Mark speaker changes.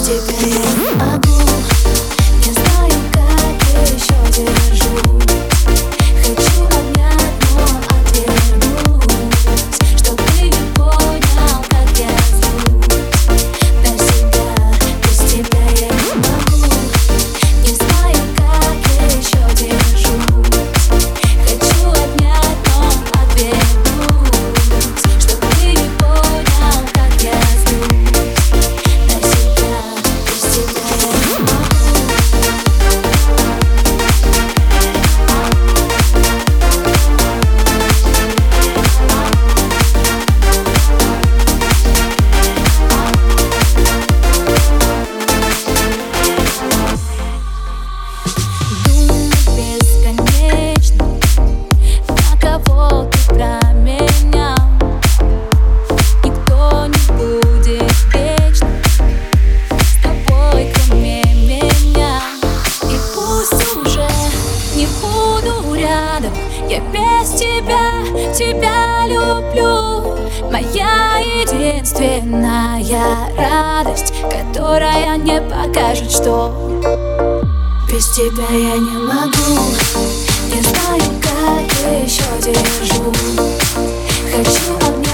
Speaker 1: тебя я не могу, не знаю, как еще держу. Хочу обнять, но отвернусь, чтоб ты не понял, как я злюсь на себя. Без тебя я не могу, не знаю, как еще держусь. Хочу обнять, но отвернусь, чтоб ты не понял, как я злюсь на себя. Без тебя я не могу. Думать бесконечно, на кого ты променял. Никто не будет вечно с тобой, кроме меня. И пусть уже не буду рядом, я без тебя люблю. Моя единственная радость, которая не покажет, что без тебя я не могу, не знаю, как еще держу. Хочу обнять.